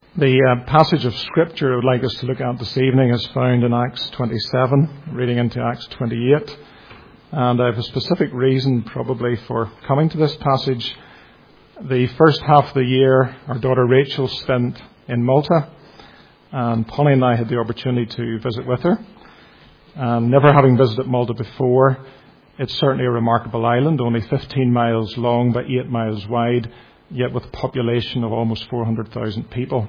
The passage of Scripture I would like us to look at this evening is found in Acts 27, reading into Acts 28. And I have a specific reason probably for coming to this passage. The first half of the year, our daughter Rachel spent in Malta, and Polly and I had the opportunity to visit with her. And never having visited Malta before, it's certainly a remarkable island, only 15 miles long by 8 miles wide, yet with a population of almost 400,000 people.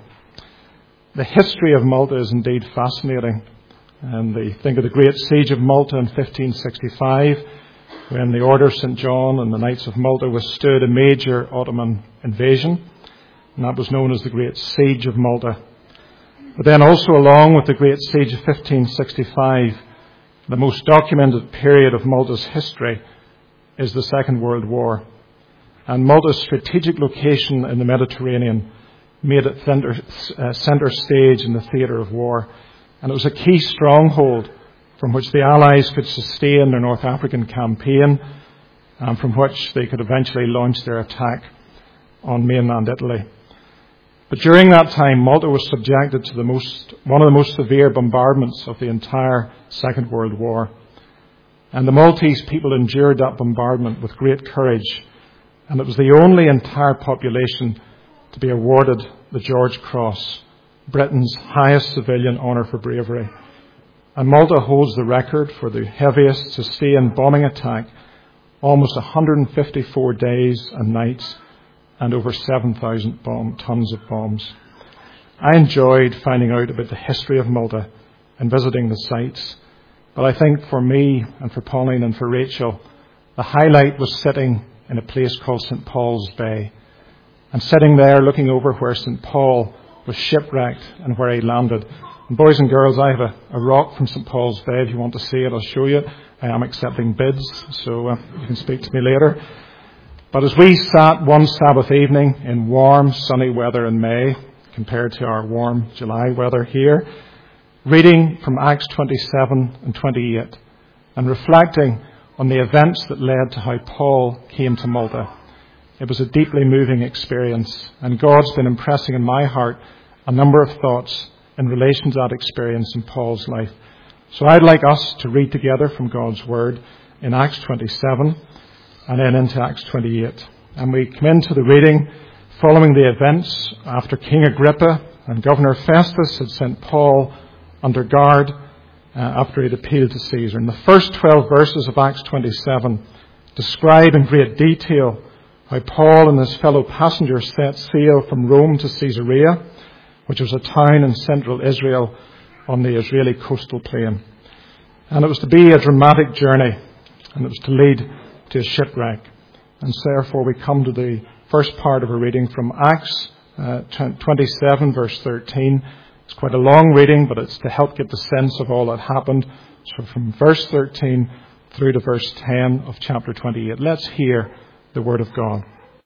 The history of Malta is indeed fascinating. And they think of the Great Siege of Malta in 1565, when the Order of St. John and the Knights of Malta withstood a major Ottoman invasion, and that was known as the Great Siege of Malta. But then also along with the Great Siege of 1565, the most documented period of Malta's history is the Second World War. And Malta's strategic location in the Mediterranean made it centre stage in the theatre of war. And it was a key stronghold from which the Allies could sustain their North African campaign and from which they could eventually launch their attack on mainland Italy. But during that time, Malta was subjected to one of the most severe bombardments of the entire Second World War. And the Maltese people endured that bombardment with great courage. And it was the only entire population to be awarded the George Cross, Britain's highest civilian honour for bravery. And Malta holds the record for the heaviest sustained bombing attack, almost 154 days and nights and over 7,000 tons of bombs. I enjoyed finding out about the history of Malta and visiting the sites. But I think for me and for Pauline and for Rachel, the highlight was sitting in a place called St. Paul's Bay. And sitting there looking over where St. Paul was shipwrecked and where he landed. And boys and girls, I have a rock from St. Paul's Bay. If you want to see it, I'll show you. I am accepting bids, so you can speak to me later. But as we sat one Sabbath evening in warm, sunny weather in May, compared to our warm July weather here, reading from Acts 27 and 28, and reflecting on the events that led to how Paul came to Malta, it was a deeply moving experience, and God's been impressing in my heart a number of thoughts in relation to that experience in Paul's life. So I'd like us to read together from God's Word in Acts 27 and then into Acts 28. And we come into the reading following the events after King Agrippa and Governor Festus had sent Paul under guard after he'd appealed to Caesar. And the first 12 verses of Acts 27 describe in great detail how Paul and his fellow passengers set sail from Rome to Caesarea, which was a town in central Israel on the Israeli coastal plain. And it was to be a dramatic journey, and it was to lead to a shipwreck. And so therefore we come to the first part of our reading from Acts 27, verse 13. It's quite a long reading, but it's to help get the sense of all that happened. So from verse 13 through to verse 10 of chapter 28. Let's hear the word of God.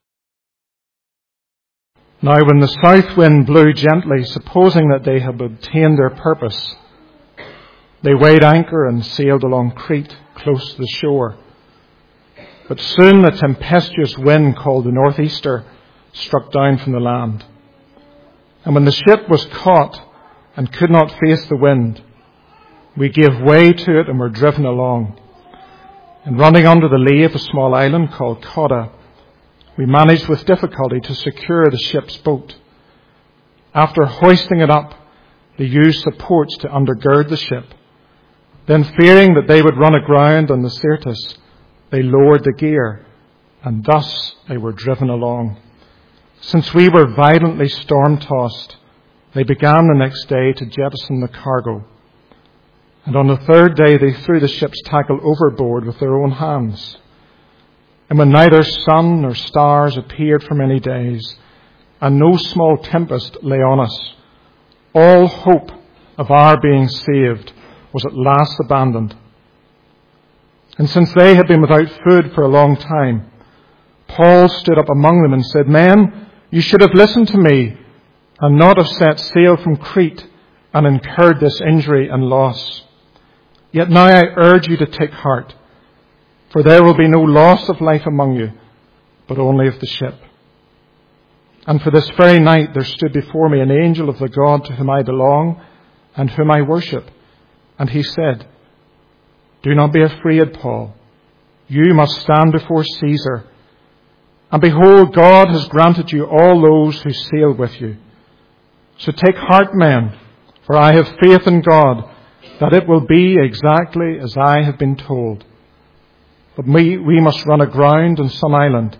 Now when the south wind blew gently, supposing that they had obtained their purpose, they weighed anchor and sailed along Crete, close to the shore. But soon a tempestuous wind called the northeaster struck down from the land. And when the ship was caught and could not face the wind, we gave way to it and were driven along. And running under the lee of a small island called Cauda, we managed with difficulty to secure the ship's boat. After hoisting it up, they used supports to undergird the ship. Then, fearing that they would run aground on the Syrtis, they lowered the gear, and thus they were driven along. Since we were violently storm-tossed, they began the next day to jettison the cargo. And on the third day they threw the ship's tackle overboard with their own hands. And when neither sun nor stars appeared for many days, and no small tempest lay on us, all hope of our being saved was at last abandoned. And since they had been without food for a long time, Paul stood up among them and said, "Men, you should have listened to me and not have set sail from Crete and incurred this injury and loss. Yet now I urge you to take heart, for there will be no loss of life among you, but only of the ship." And for this very night there stood before me an angel of the God to whom I belong and whom I worship. And he said, "Do not be afraid, Paul. You must stand before Caesar. And behold, God has granted you all those who sail with you. So take heart, men, for I have faith in God that it will be exactly as I have been told. But we must run aground on some island."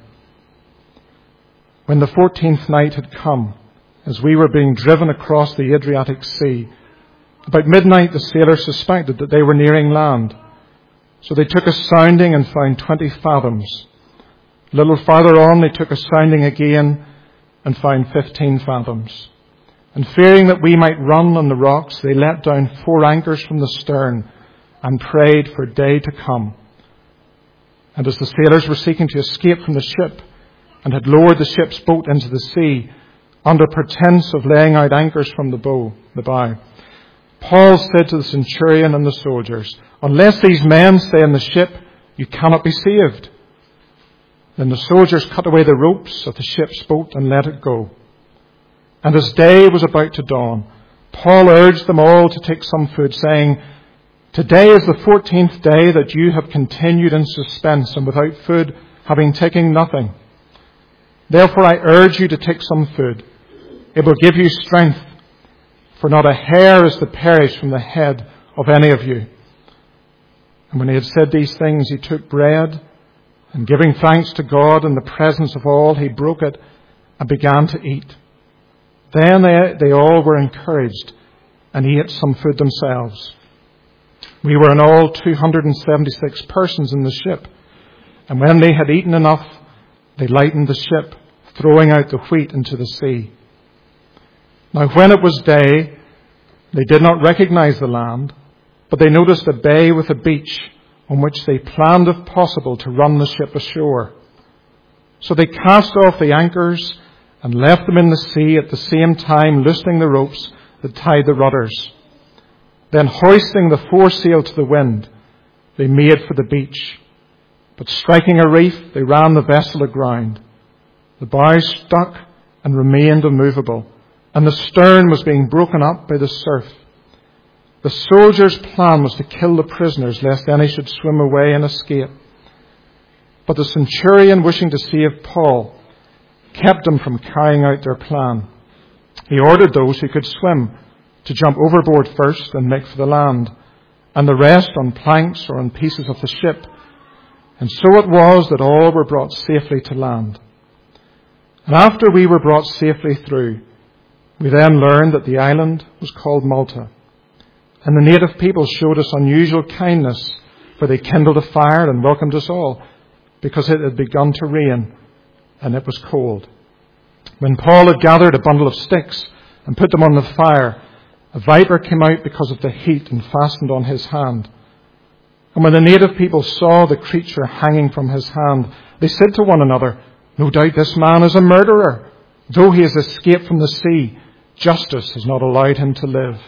When the 14th night had come, as we were being driven across the Adriatic Sea, about midnight the sailors suspected that they were nearing land. So they took a sounding and found 20 fathoms. A little farther on they took a sounding again and found 15 fathoms. And fearing that we might run on the rocks, they let down 4 anchors from the stern and prayed for day to come. And as the sailors were seeking to escape from the ship and had lowered the ship's boat into the sea under pretense of laying out anchors from the bow, Paul said to the centurion and the soldiers, "Unless these men stay in the ship, you cannot be saved." Then the soldiers cut away the ropes of the ship's boat and let it go. And as day was about to dawn, Paul urged them all to take some food, saying, "Today is the 14th day that you have continued in suspense and without food, having taken nothing. Therefore I urge you to take some food. It will give you strength, for not a hair is to perish from the head of any of you." And when he had said these things, he took bread, and giving thanks to God in the presence of all, he broke it and began to eat. Then they all were encouraged and ate some food themselves. We were in all 276 persons in the ship, and when they had eaten enough, they lightened the ship, throwing out the wheat into the sea. Now when it was day, they did not recognize the land, but they noticed a bay with a beach on which they planned, if possible, to run the ship ashore. So they cast off the anchors and left them in the sea, at the same time loosening the ropes that tied the rudders. Then hoisting the foresail to the wind, they made for the beach. But striking a reef, they ran the vessel aground. The bow stuck and remained immovable, and the stern was being broken up by the surf. The soldiers' plan was to kill the prisoners, lest any should swim away and escape. But the centurion, wishing to save Paul, kept them from carrying out their plan. He ordered those who could swim to jump overboard first and make for the land, and the rest on planks or on pieces of the ship. And so it was that all were brought safely to land. And after we were brought safely through, we then learned that the island was called Malta. And the native people showed us unusual kindness, for they kindled a fire and welcomed us all, because it had begun to rain and it was cold. When Paul had gathered a bundle of sticks and put them on the fire, a viper came out because of the heat and fastened on his hand. And when the native people saw the creature hanging from his hand, they said to one another, "No doubt this man is a murderer. Though he has escaped from the sea, justice has not allowed him to live."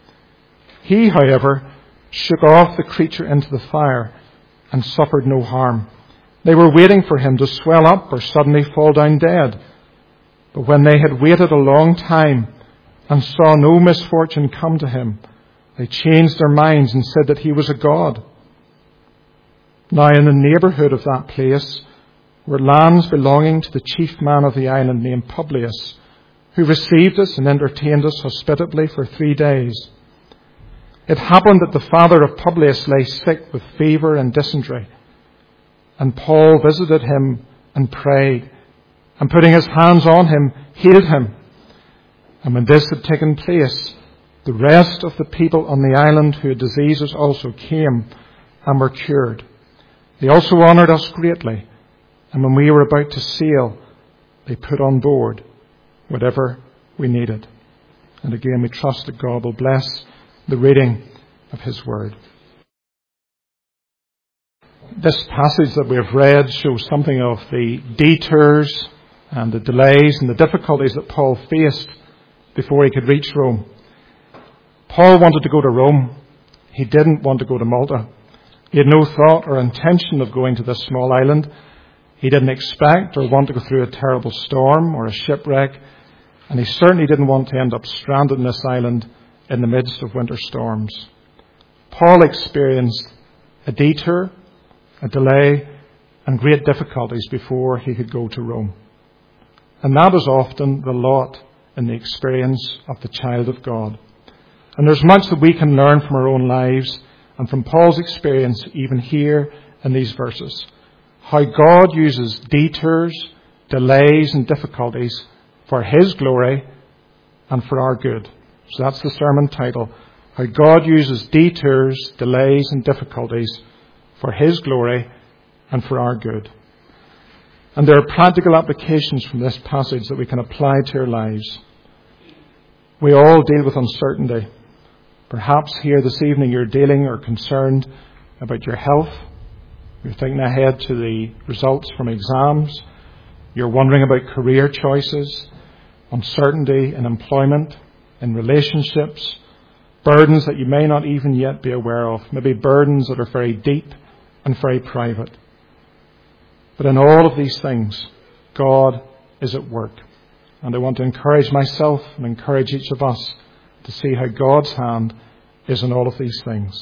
He, however, shook off the creature into the fire and suffered no harm. They were waiting for him to swell up or suddenly fall down dead. But when they had waited a long time and saw no misfortune come to him, they changed their minds and said that he was a god. Now in the neighbourhood of that place were lands belonging to the chief man of the island named Publius, who received us and entertained us hospitably for 3 days. It happened that the father of Publius lay sick with fever and dysentery, and Paul visited him and prayed, and putting his hands on him, healed him. And when this had taken place, the rest of the people on the island who had diseases also came and were cured. They also honoured us greatly, and when we were about to sail, they put on board whatever we needed. And again, we trust that God will bless the reading of his word. This passage that we have read shows something of the detours and the delays and the difficulties that Paul faced before he could reach Rome. Paul wanted to go to Rome. He didn't want to go to Malta. He had no thought or intention of going to this small island. He didn't expect or want to go through a terrible storm or a shipwreck, and he certainly didn't want to end up stranded on this island in the midst of winter storms. Paul experienced a detour, a delay, and great difficulties before he could go to Rome. And that is often the lot in the experience of the child of God. And there's much that we can learn from our own lives and from Paul's experience even here in these verses. How God uses detours, delays and difficulties for His glory and for our good. So that's the sermon title. How God uses detours, delays and difficulties for His glory and for our good. And there are practical applications from this passage that we can apply to our lives. We all deal with uncertainty. Perhaps here this evening you're dealing or concerned about your health. You're thinking ahead to the results from exams. You're wondering about career choices, uncertainty in employment, in relationships, burdens that you may not even yet be aware of, maybe burdens that are very deep and very private. But in all of these things, God is at work. And I want to encourage myself and encourage each of us to see how God's hand is in all of these things.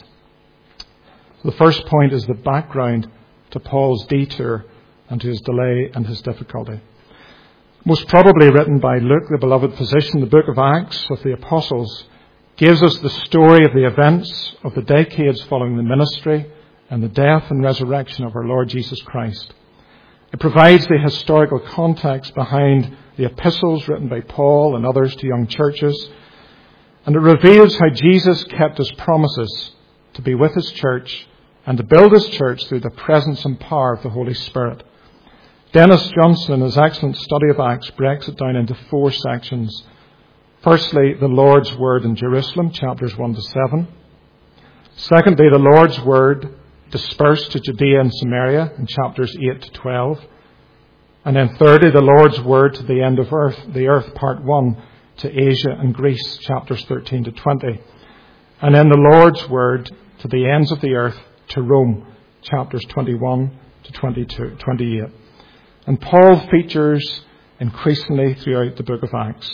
The first point is the background to Paul's detour and to his delay and his difficulty. Most probably written by Luke, the beloved physician, the book of Acts of the Apostles gives us the story of the events of the decades following the ministry and the death and resurrection of our Lord Jesus Christ. It provides the historical context behind the epistles written by Paul and others to young churches, and it reveals how Jesus kept His promises to be with His church and to build His church through the presence and power of the Holy Spirit. Dennis Johnson, in his excellent study of Acts, breaks it down into 4 sections. Firstly, the Lord's Word in Jerusalem, chapters 1 to 7. Secondly, the Lord's Word dispersed to Judea and Samaria in chapters 8 to 12. And then thirdly, the Lord's Word to the end of the earth, part 1, to Asia and Greece, chapters 13 to 20. And then the Lord's Word to the ends of the earth, to Rome, chapters 21 to 28. And Paul features increasingly throughout the book of Acts.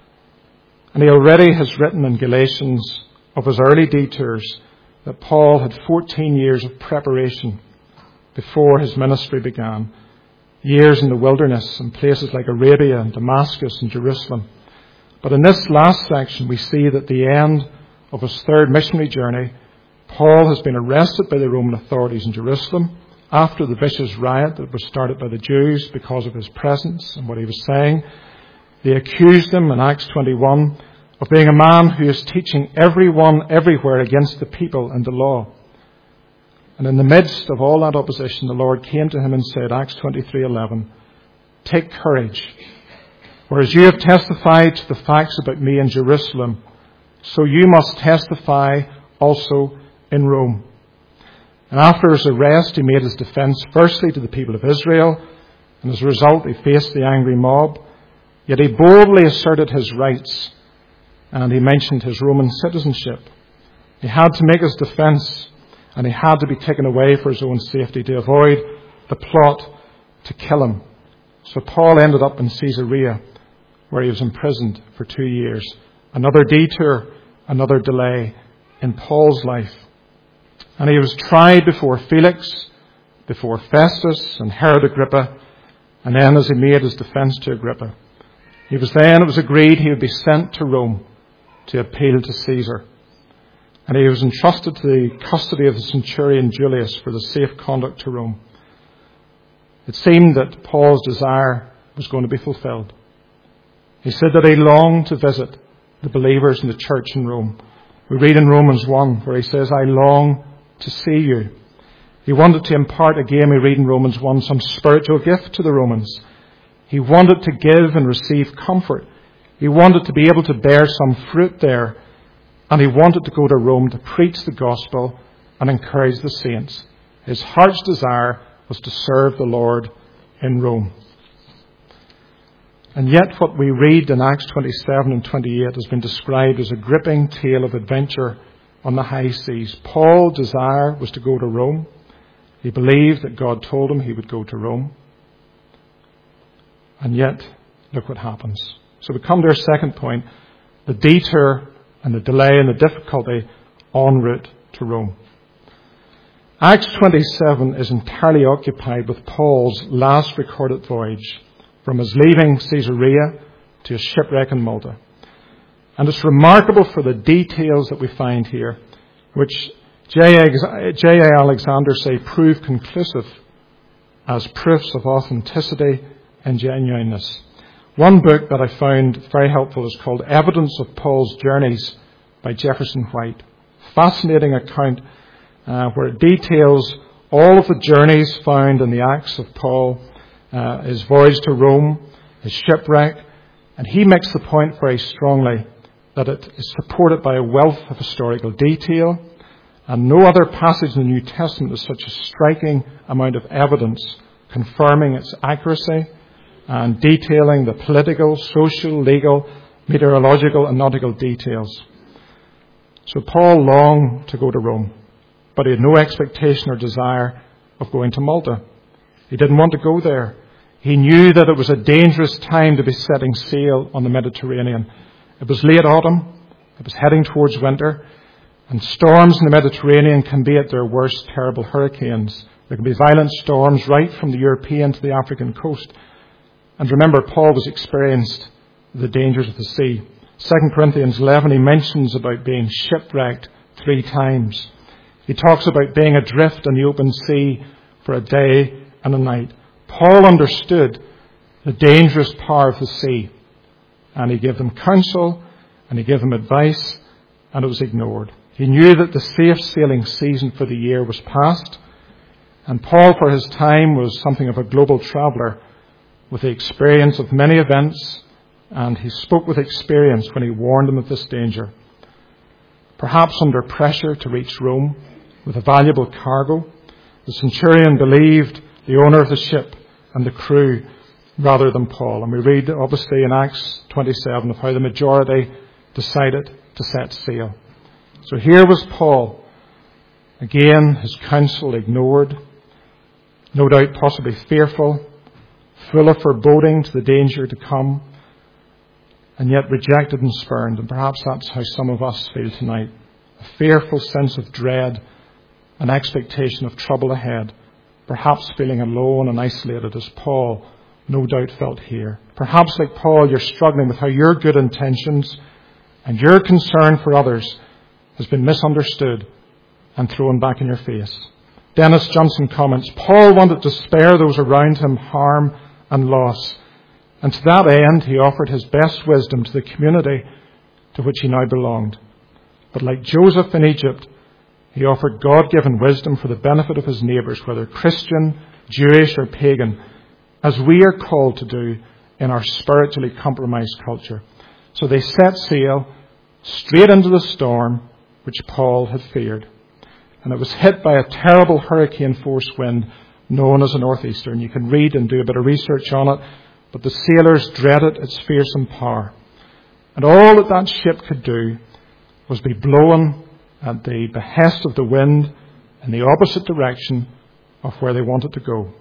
And he already has written in Galatians of his early detours that Paul had 14 years of preparation before his ministry began. Years in the wilderness in places like Arabia and Damascus and Jerusalem. But in this last section we see that at the end of his third missionary journey, Paul has been arrested by the Roman authorities in Jerusalem after the vicious riot that was started by the Jews because of his presence and what he was saying. They accused him in Acts 21 of being a man who is teaching everyone everywhere against the people and the law. And in the midst of all that opposition, the Lord came to him and said, Acts 23:11, "Take courage, whereas you have testified to the facts about me in Jerusalem, so you must testify also in Rome." And after his arrest, he made his defense firstly to the people of Israel, and as a result, he faced the angry mob. Yet he boldly asserted his rights, and he mentioned his Roman citizenship. He had to make his defense, and he had to be taken away for his own safety to avoid the plot to kill him. So Paul ended up in Caesarea, where he was imprisoned for 2 years. Another detour, another delay in Paul's life. And he was tried before Felix, before Festus and Herod Agrippa, and then as he made his defense to Agrippa, it was agreed he would be sent to Rome to appeal to Caesar. And he was entrusted to the custody of the centurion Julius for the safe conduct to Rome. It seemed that Paul's desire was going to be fulfilled. He said that he longed to visit the believers in the church in Rome. We read in Romans 1 where he says, "I long to see you." He wanted to impart, again we read in Romans 1, some spiritual gift to the Romans. He wanted to give and receive comfort. He wanted to be able to bear some fruit there. And he wanted to go to Rome to preach the gospel and encourage the saints. His heart's desire was to serve the Lord in Rome. And yet what we read in Acts 27 and 28 has been described as a gripping tale of adventure on the high seas. Paul's desire was to go to Rome. He believed that God told him he would go to Rome. And yet, look what happens. So we come to our second point, the detour and the delay and the difficulty en route to Rome. Acts 27 is entirely occupied with Paul's last recorded voyage, from his leaving Caesarea to his shipwreck in Malta. And it's remarkable for the details that we find here, which J.A. Alexander say prove conclusive as proofs of authenticity and genuineness. One book that I found very helpful is called Evidence of Paul's Journeys by Jefferson White. Fascinating account where it details all of the journeys found in the Acts of Paul, his voyage to Rome, his shipwreck, and he makes the point very strongly that it is supported by a wealth of historical detail, and no other passage in the New Testament has such a striking amount of evidence confirming its accuracy and detailing the political, social, legal, meteorological and nautical details. So Paul longed to go to Rome, but he had no expectation or desire of going to Malta. He didn't want to go there. He knew that it was a dangerous time to be setting sail on the Mediterranean. It was late autumn. It was heading towards winter. And storms in the Mediterranean can be at their worst terrible hurricanes. There can be violent storms right from the European to the African coast. And remember, Paul was experienced the dangers of the sea. 2 Corinthians 11, he mentions about being shipwrecked 3 times. He talks about being adrift on the open sea for a day and a night. Paul understood the dangerous power of the sea. And he gave them counsel and he gave them advice, and it was ignored. He knew that the safe sailing season for the year was past, and Paul for his time was something of a global traveller with the experience of many events, and he spoke with experience when he warned them of this danger. Perhaps under pressure to reach Rome with a valuable cargo, the centurion believed the owner of the ship and the crew rather than Paul. And we read obviously in Acts 27 of how the majority decided to set sail. So here was Paul, again his counsel ignored, no doubt possibly fearful, full of foreboding to the danger to come, and yet rejected and spurned. And perhaps that's how some of us feel tonight. A fearful sense of dread, an expectation of trouble ahead, perhaps feeling alone and isolated as Paul no doubt felt here. Perhaps like Paul, you're struggling with how your good intentions and your concern for others has been misunderstood and thrown back in your face. Dennis Johnson comments, Paul wanted to spare those around him harm and loss, and to that end he offered his best wisdom to the community to which he now belonged. But like Joseph in Egypt, he offered God-given wisdom for the benefit of his neighbours, whether Christian, Jewish or pagan, as we are called to do in our spiritually compromised culture. So they set sail straight into the storm which Paul had feared. And it was hit by a terrible hurricane-force wind known as a northeaster. And you can read and do a bit of research on it, but the sailors dreaded its fearsome power. And all that ship could do was be blown at the behest of the wind in the opposite direction of where they wanted to go.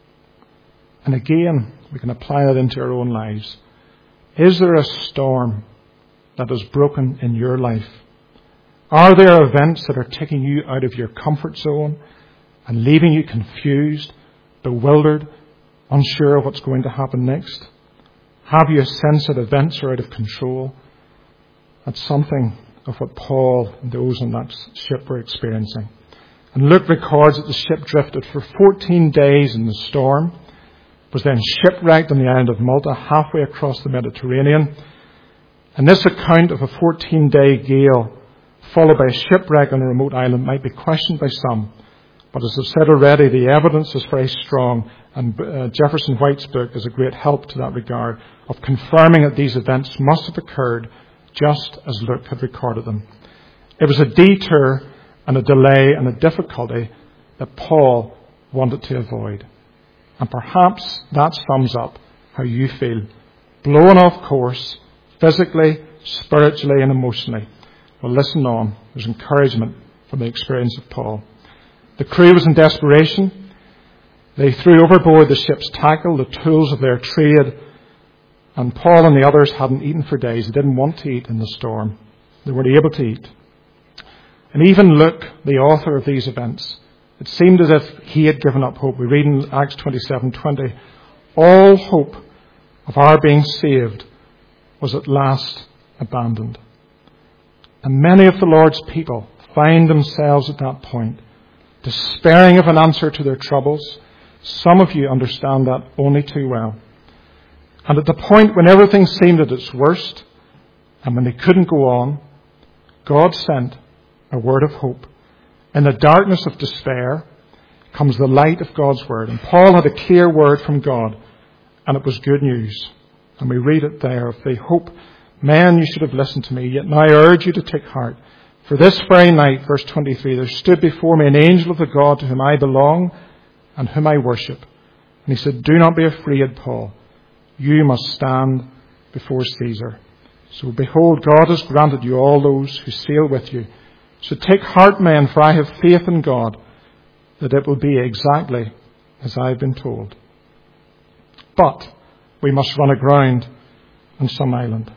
And again, we can apply that into our own lives. Is there a storm that is broken in your life? Are there events that are taking you out of your comfort zone and leaving you confused, bewildered, unsure of what's going to happen next? Have you a sense that events are out of control? That's something of what Paul and those on that ship were experiencing. And Luke records that the ship drifted for 14 days in the storm, was then shipwrecked on the island of Malta halfway across the Mediterranean. And this account of a 14-day gale followed by a shipwreck on a remote island might be questioned by some. But as I've said already, the evidence is very strong, and Jefferson White's book is a great help to that regard of confirming that these events must have occurred just as Luke had recorded them. It was a detour and a delay and a difficulty that Paul wanted to avoid. And perhaps that sums up how you feel, blown off course, physically, spiritually and emotionally. Well, listen on. There's encouragement from the experience of Paul. The crew was in desperation. They threw overboard the ship's tackle, the tools of their trade, And Paul and the others hadn't eaten for days. They didn't want to eat in the storm. They weren't able to eat. And even Luke, the author of these events, it seemed as if he had given up hope. We read in Acts 27:20, all hope of our being saved was at last abandoned. And many of the Lord's people find themselves at that point, despairing of an answer to their troubles. Some of you understand that only too well. And at the point when everything seemed at its worst, and when they couldn't go on, God sent a word of hope. In the darkness of despair comes the light of God's word. And Paul had a clear word from God, and it was good news. And we read it there of the hope. Men, you should have listened to me, yet now I urge you to take heart. For this very night, verse 23, there stood before me an angel of the God to whom I belong and whom I worship. And he said, do not be afraid, Paul. You must stand before Caesar. So behold, God has granted you all those who sail with you. So take heart, men, for I have faith in God that it will be exactly as I have been told. But we must run aground on some island.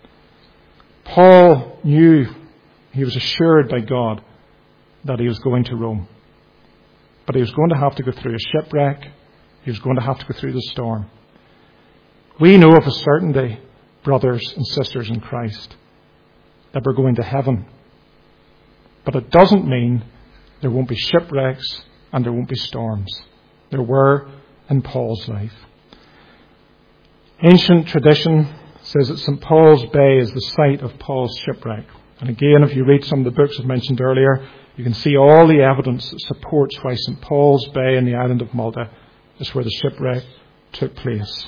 Paul knew, he was assured by God that he was going to Rome. But he was going to have to go through a shipwreck. He was going to have to go through the storm. We know of a certainty, brothers and sisters in Christ, that we're going to heaven. But it doesn't mean there won't be shipwrecks and there won't be storms. There were in Paul's life. Ancient tradition says that St. Paul's Bay is the site of Paul's shipwreck. And again, if you read some of the books I've mentioned earlier, you can see all the evidence that supports why St. Paul's Bay in the island of Malta is where the shipwreck took place.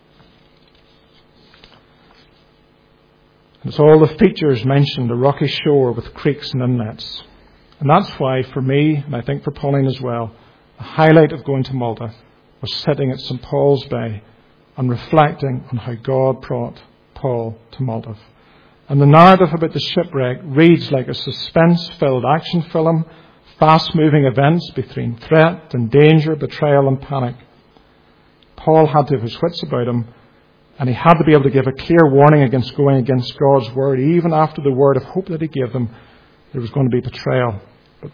And it's all the features mentioned, a rocky shore with creeks and inlets. And that's why, for me, and I think for Pauline as well, the highlight of going to Malta was sitting at St. Paul's Bay and reflecting on how God brought Paul to Malta. And the narrative about the shipwreck reads like a suspense-filled action film, fast-moving events between threat and danger, betrayal and panic. Paul had to have his wits about him, and he had to be able to give a clear warning against going against God's word. Even after the word of hope that he gave them, there was going to be betrayal. But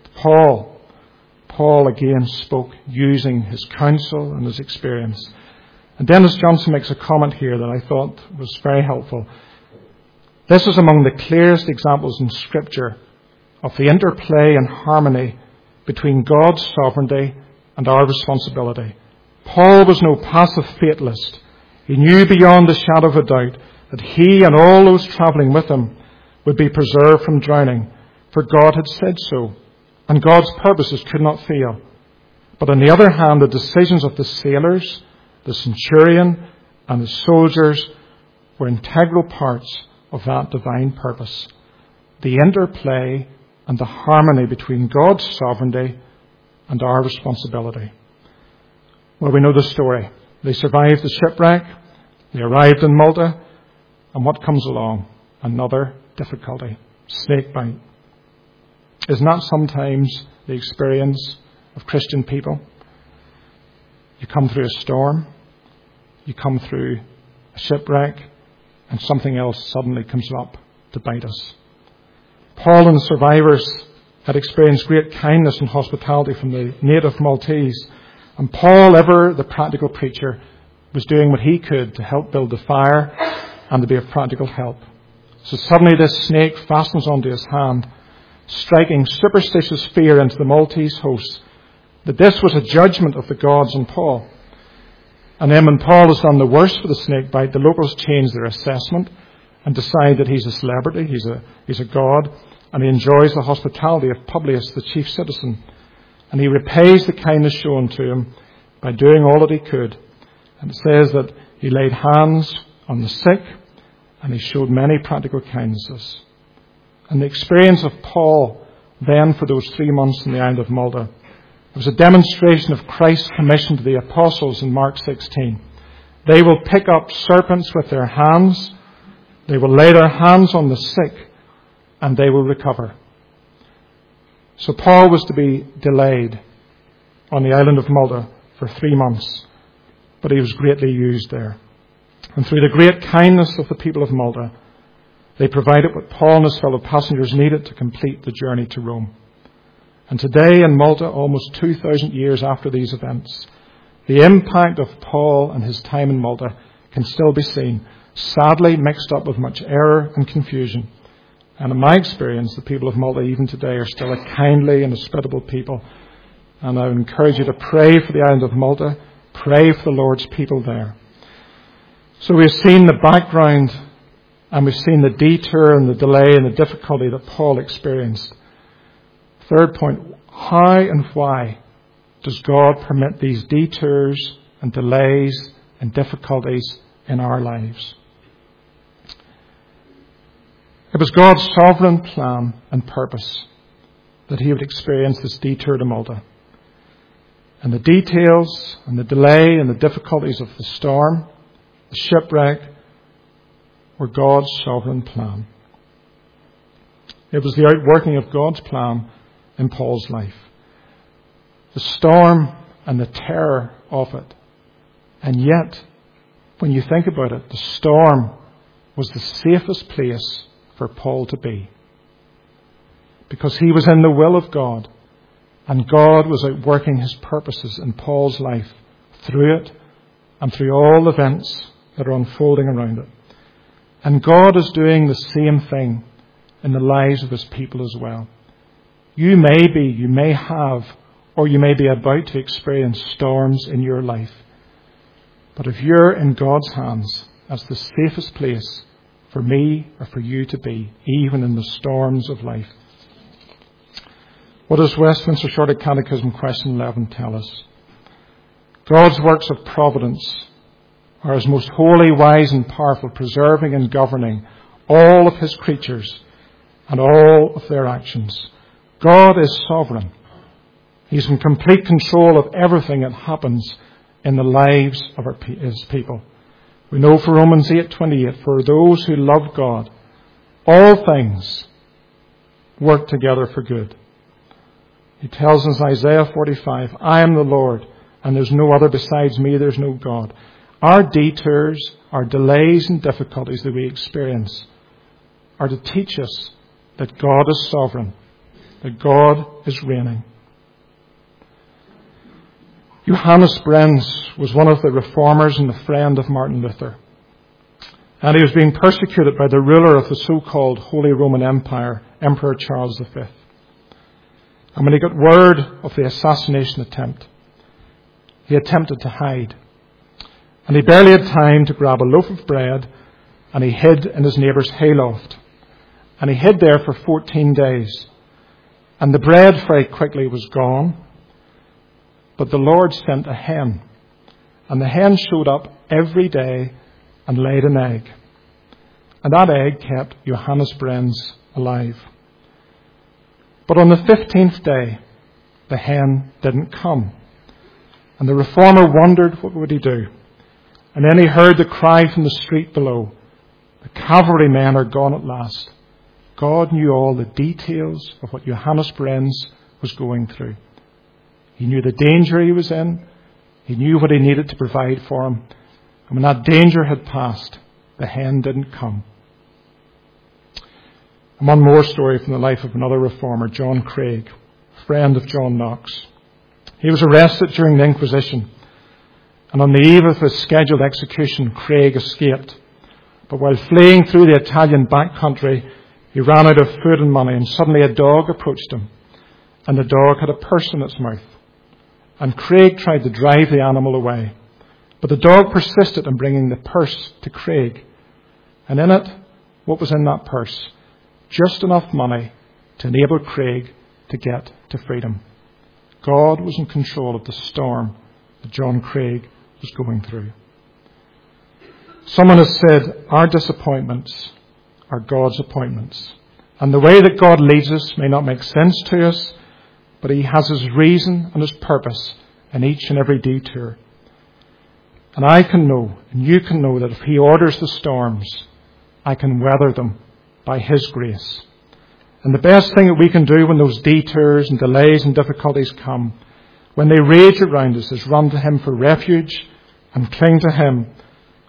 Paul again spoke using his counsel and his experience. And Dennis Johnson makes a comment here that I thought was very helpful. This is among the clearest examples in Scripture of the interplay and harmony between God's sovereignty and our responsibility. Paul was no passive fatalist. He knew beyond a shadow of a doubt that he and all those travelling with him would be preserved from drowning, for God had said so, and God's purposes could not fail. But on the other hand, the decisions of the sailors, the centurion, and the soldiers were integral parts of that divine purpose. The interplay and the harmony between God's sovereignty and our responsibility. Well, we know the story. They survived the shipwreck. They arrived in Malta. And what comes along? Another difficulty. Snake bite. Isn't that sometimes the experience of Christian people? You come through a storm. You come through a shipwreck. And something else suddenly comes up to bite us. Paul and the survivors had experienced great kindness and hospitality from the native Maltese. And Paul, ever the practical preacher, was doing what he could to help build the fire and to be of practical help. So suddenly this snake fastens onto his hand, striking superstitious fear into the Maltese hosts that this was a judgment of the gods on Paul. And then when Paul has done the worst for the snake bite, the locals change their assessment and decide that he's a celebrity, he's a god, and he enjoys the hospitality of Publius, the chief citizen. And he repays the kindness shown to him by doing all that he could. And it says that he laid hands on the sick and he showed many practical kindnesses. And the experience of Paul then for those 3 months in the island of Malta was a demonstration of Christ's commission to the apostles in Mark 16. They will pick up serpents with their hands, they will lay their hands on the sick, and they will recover. So Paul was to be delayed on the island of Malta for 3 months, but he was greatly used there. And through the great kindness of the people of Malta, they provided what Paul and his fellow passengers needed to complete the journey to Rome. And today in Malta, almost 2,000 years after these events, the impact of Paul and his time in Malta can still be seen, sadly mixed up with much error and confusion. And in my experience, the people of Malta even today are still a kindly and hospitable people. And I would encourage you to pray for the island of Malta, pray for the Lord's people there. So we've seen the background, and we've seen the detour and the delay and the difficulty that Paul experienced. Third point, how and why does God permit these detours and delays and difficulties in our lives? It was God's sovereign plan and purpose that he would experience this detour to Malta. And the details and the delay and the difficulties of the storm, the shipwreck, were God's sovereign plan. It was the outworking of God's plan in Paul's life. The storm and the terror of it. And yet, when you think about it, the storm was the safest place for Paul to be. Because he was in the will of God, and God was outworking his purposes in Paul's life through it and through all events that are unfolding around it. And God is doing the same thing in the lives of his people as well. You may have, or you may be about to experience storms in your life. But if you're in God's hands, that's the safest place for me or for you to be, even in the storms of life. What does Westminster Shorter Catechism question 11 tell us? God's works of providence are as most holy, wise and powerful, preserving and governing all of his creatures and all of their actions. God is sovereign. He's in complete control of everything that happens in the lives of his people. We know for Romans 8:28, for those who love God, all things work together for good. He tells us in Isaiah 45, I am the Lord, and there's no other besides me, there's no God. Our detours, our delays and difficulties that we experience are to teach us that God is sovereign, that God is reigning. Johannes Brenz was one of the reformers and a friend of Martin Luther. And he was being persecuted by the ruler of the so-called Holy Roman Empire, Emperor Charles V. And when he got word of the assassination attempt, he attempted to hide. And he barely had time to grab a loaf of bread, and he hid in his neighbour's hayloft. And he hid there for 14 days. And the bread very quickly was gone. But the Lord sent a hen. And the hen showed up every day and laid an egg. And that egg kept Johannes Brenz alive. But on the 15th day, the hen didn't come. And the reformer wondered what would he do. And then he heard the cry from the street below. The cavalrymen are gone at last. God knew all the details of what Johannes Brenz was going through. He knew the danger he was in. He knew what he needed to provide for him. And when that danger had passed, the hen didn't come. And one more story from the life of another reformer, John Craig, friend of John Knox. He was arrested during the Inquisition. And on the eve of his scheduled execution, Craig escaped. But while fleeing through the Italian backcountry, he ran out of food and money, and suddenly a dog approached him. And the dog had a purse in its mouth. And Craig tried to drive the animal away. But the dog persisted in bringing the purse to Craig. And in it, what was in that purse? Just enough money to enable Craig to get to freedom. God was in control of the storm that John Craig was going through. Someone has said, our disappointments are God's appointments. And the way that God leads us may not make sense to us, but he has his reason and his purpose in each and every detour. And I can know, and you can know, that if he orders the storms, I can weather them by his grace. And the best thing that we can do when those detours and delays and difficulties come, when they rage around us, is run to him for refuge and cling to him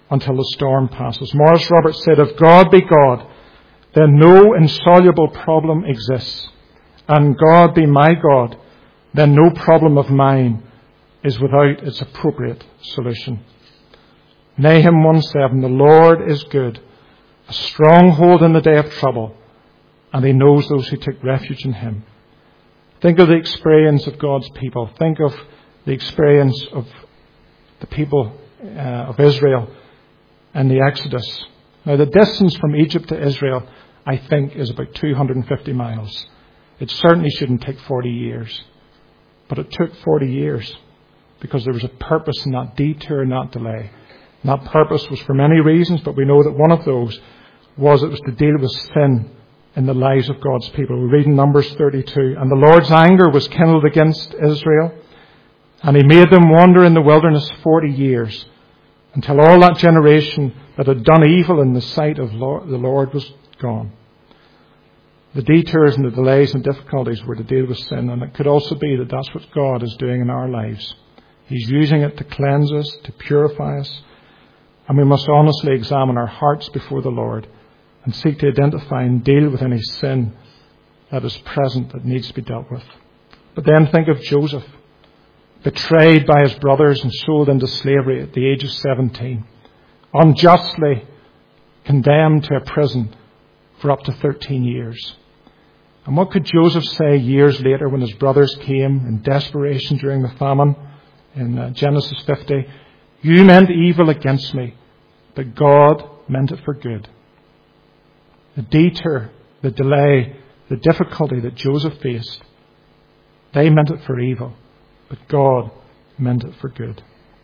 until the storm passes. Morris Roberts said, if God be God, then no insoluble problem exists. And God be my God, then no problem of mine is without its appropriate solution. Nahum 1:7, the Lord is good, a stronghold in the day of trouble, and he knows those who take refuge in him. Think of the experience of God's people. Think of the experience of the people of Israel and the Exodus. Now, the distance from Egypt to Israel, I think, is about 250 miles. It certainly shouldn't take 40 years. But it took 40 years because there was a purpose in that detour and that delay. And that purpose was for many reasons, but we know that one of those was it was to deal with sin in the lives of God's people. We read in Numbers 32, and the Lord's anger was kindled against Israel, and he made them wander in the wilderness 40 years, until all that generation that had done evil in the sight of the Lord was gone. The detours and the delays and difficulties were to deal with sin, and it could also be that that's what God is doing in our lives. He's using it to cleanse us, to purify us, and we must honestly examine our hearts before the Lord and seek to identify and deal with any sin that is present that needs to be dealt with. But then think of Joseph, betrayed by his brothers and sold into slavery at the age of 17, unjustly condemned to a prison for up to 13 years. And what could Joseph say years later when his brothers came in desperation during the famine in Genesis 50? You meant evil against me, but God meant it for good. The detour, the delay, the difficulty that Joseph faced, they meant it for evil, but God meant it for good.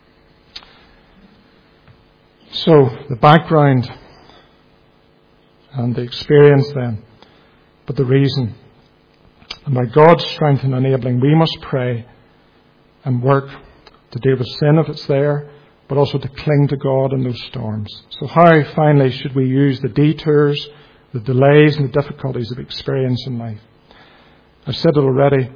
So, the background and the experience then, but the reason. And by God's strength and enabling, we must pray and work to deal with sin if it's there, but also to cling to God in those storms. So how, finally, should we use the detours, the delays and the difficulties of experience in life? I've said it already.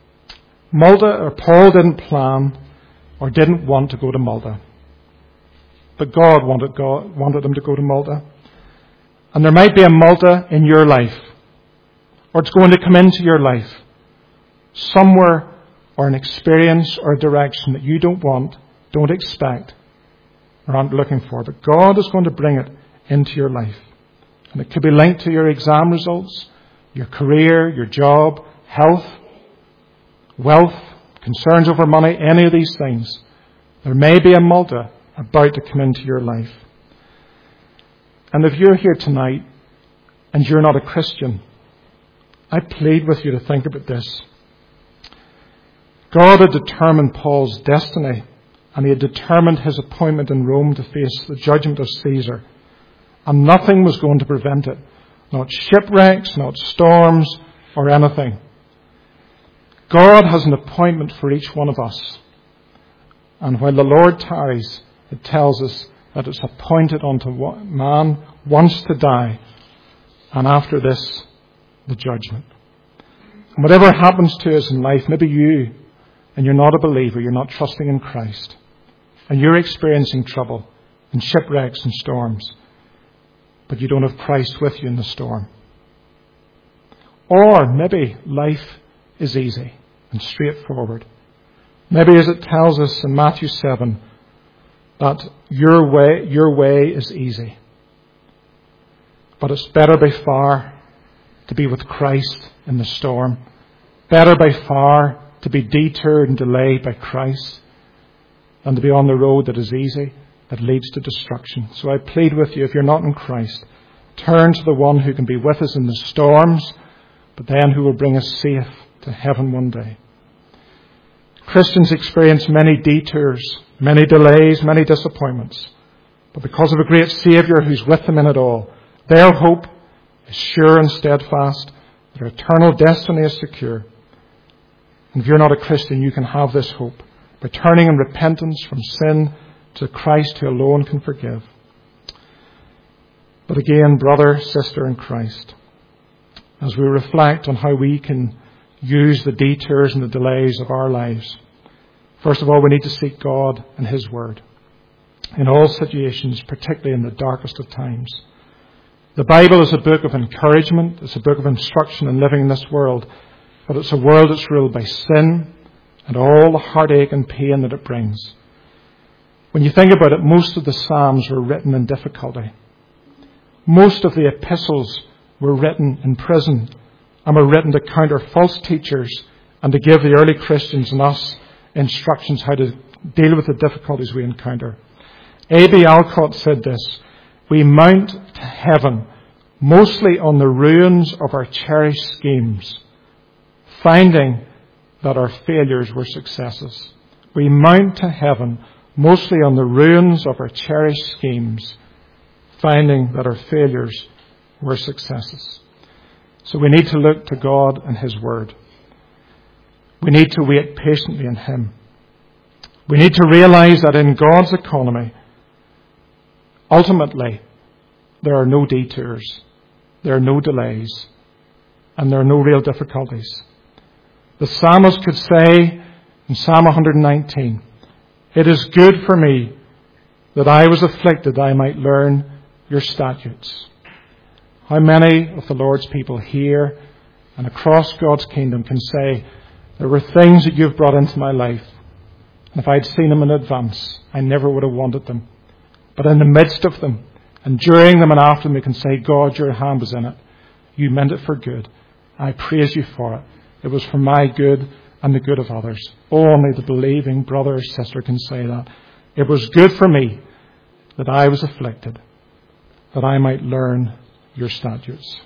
Paul didn't plan or didn't want to go to Malta. But God wanted him to go to Malta. And there might be a Malta in your life, or it's going to come into your life, somewhere, or an experience or a direction that you don't want, don't expect, or aren't looking for. But God is going to bring it into your life. And it could be linked to your exam results, your career, your job, health, wealth, concerns over money, any of these things. There may be a Malta about to come into your life. And if you're here tonight and you're not a Christian, I plead with you to think about this. God had determined Paul's destiny, and he had determined his appointment in Rome to face the judgment of Caesar. And nothing was going to prevent it. Not shipwrecks, not storms, or anything. God has an appointment for each one of us. And while the Lord tarries, it tells us that it's appointed unto man once to die, and after this, the judgment. And whatever happens to us in life, maybe you, and you're not a believer, you're not trusting in Christ, and you're experiencing trouble and shipwrecks and storms, but you don't have Christ with you in the storm. Or maybe life is easy and straightforward. Maybe, as it tells us in Matthew 7, that your way is easy. But it's better by far to be with Christ in the storm. Better by far to be detoured and delayed by Christ than to be on the road that is easy, that leads to destruction. So I plead with you, if you're not in Christ, turn to the one who can be with us in the storms, but then who will bring us safe to heaven one day. Christians experience many detours, many delays, many disappointments. But because of a great Saviour who's with them in it all, their hope is sure and steadfast. Their eternal destiny is secure. And if you're not a Christian, you can have this hope by turning in repentance from sin to Christ who alone can forgive. But again, brother, sister in Christ, as we reflect on how we can use the detours and the delays of our lives, first of all, we need to seek God and His Word. in all situations, particularly in the darkest of times. The Bible is a book of encouragement. It's a book of instruction in living in this world. But it's a world that's ruled by sin and all the heartache and pain that it brings. When you think about it, most of the Psalms were written in difficulty. Most of the epistles were written in prison and were written to counter false teachers and to give the early Christians and us instructions how to deal with the difficulties we encounter. A.B. Alcott said this: "We mount to heaven mostly on the ruins of our cherished schemes, finding that our failures were successes." We mount to heaven mostly on the ruins of our cherished schemes, finding that our failures were successes. So we need to look to God and His Word. We need to wait patiently in Him. We need to realize that in God's economy, ultimately, there are no detours, there are no delays, and there are no real difficulties. The psalmist could say in Psalm 119, "It is good for me that I was afflicted, that I might learn your statutes." How many of the Lord's people here and across God's kingdom can say, there were things that you've brought into my life, and if I'd seen them in advance, I never would have wanted them. But in the midst of them, and during them and after them, we can say, God, your hand was in it. You meant it for good. I praise you for it. It was for my good and the good of others. Only the believing brother or sister can say that. It was good for me that I was afflicted, that I might learn your statutes.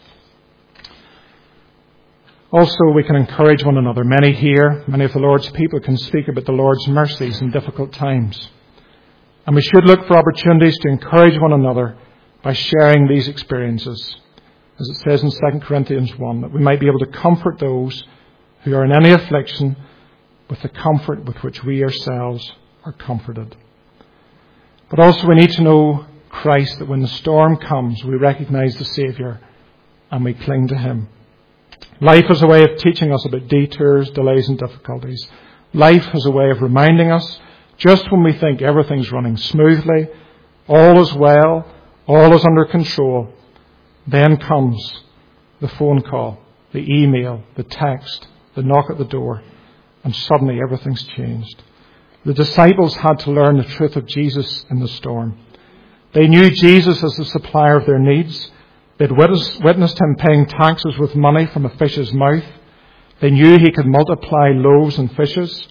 Also, we can encourage one another. Many here, many of the Lord's people can speak about the Lord's mercies in difficult times. And we should look for opportunities to encourage one another by sharing these experiences. As it says in 2 Corinthians 1, that we might be able to comfort those who are in any affliction with the comfort with which we ourselves are comforted. But also we need to know Christ, that when the storm comes, we recognize the Saviour and we cling to Him. Life has a way of teaching us about detours, delays and difficulties. Life has a way of reminding us, just when we think everything's running smoothly, all is well, all is under control, then comes the phone call, the email, the text, the knock at the door, and suddenly everything's changed. The disciples had to learn the truth of Jesus in the storm. They knew Jesus as the supplier of their needs. They'd witnessed Him paying taxes with money from a fish's mouth. They knew He could multiply loaves and fishes.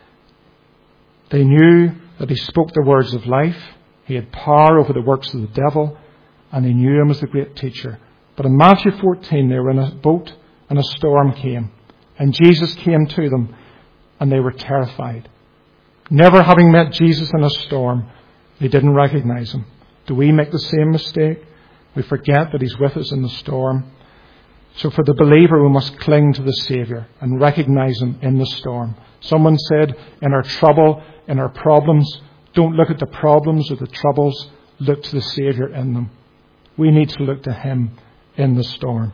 They knew that He spoke the words of life. He had power over the works of the devil, and they knew Him as the great teacher. But in Matthew 14, they were in a boat and a storm came, and Jesus came to them, and they were terrified. Never having met Jesus in a storm, they didn't recognize Him. Do we make the same mistake? We forget that He's with us in the storm. So for the believer, we must cling to the Saviour and recognize Him in the storm. Someone said, in our trouble, in our problems, don't look at the problems or the troubles, look to the Saviour in them. We need to look to Him in the storm.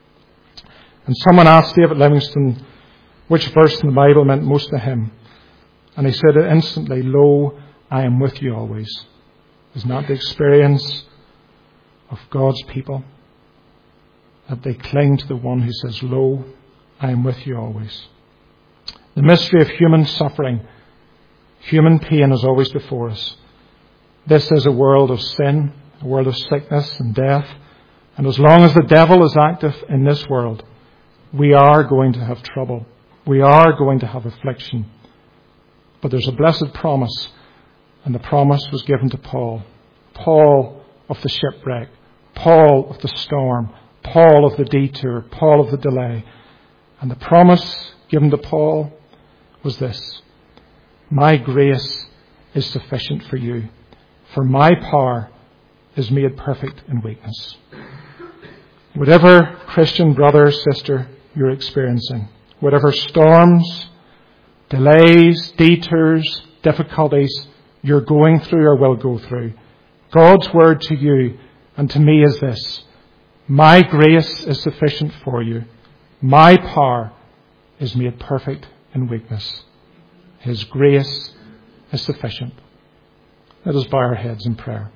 And someone asked David Livingstone which verse in the Bible meant most to him. And he said it instantly, "Lo, I am with you always." Is not the experience of God's people that they cling to the one who says, "Lo, I am with you always." The mystery of human suffering, human pain is always before us. This is a world of sin, a world of sickness and death. And as long as the devil is active in this world, we are going to have trouble. We are going to have affliction. But there's a blessed promise, and the promise was given to Paul. Paul of the shipwreck, Paul of the storm, Paul of the detour, Paul of the delay. And the promise given to Paul was this: "My grace is sufficient for you, for my power is made perfect in weakness." Whatever Christian brother or sister you're experiencing, whatever storms, delays, detours, difficulties you're going through or will go through, God's word to you and to me is this: my grace is sufficient for you. My power is made perfect in weakness. His grace is sufficient. Let us bow our heads in prayer.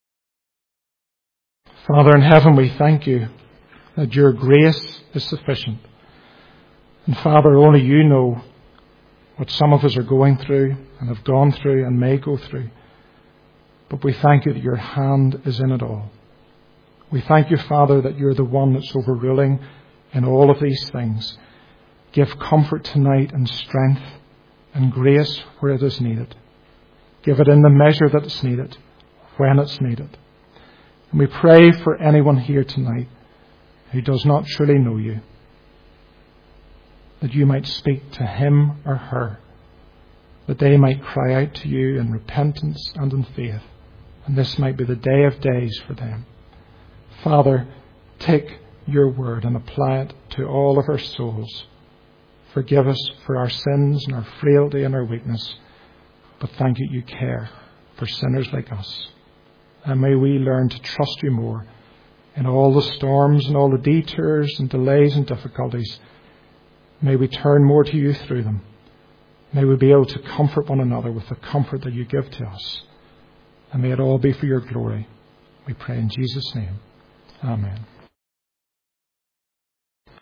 Father in heaven, we thank you that your grace is sufficient. And Father, only you know what some of us are going through and have gone through and may go through. But we thank you that your hand is in it all. We thank you, Father, that you're the one that's overruling in all of these things. Give comfort tonight and strength and grace where it is needed. Give it in the measure that it's needed, when it's needed. And we pray for anyone here tonight who does not truly know you, that you might speak to him or her, that they might cry out to you in repentance and in faith, and this might be the day of days for them. Father, take your word and apply it to all of our souls. Forgive us for our sins and our frailty and our weakness, but thank you care for sinners like us. And may we learn to trust you more in all the storms and all the detours and delays and difficulties. May we turn more to you through them. May we be able to comfort one another with the comfort that you give to us. And may it all be for your glory. We pray in Jesus' name. Amen.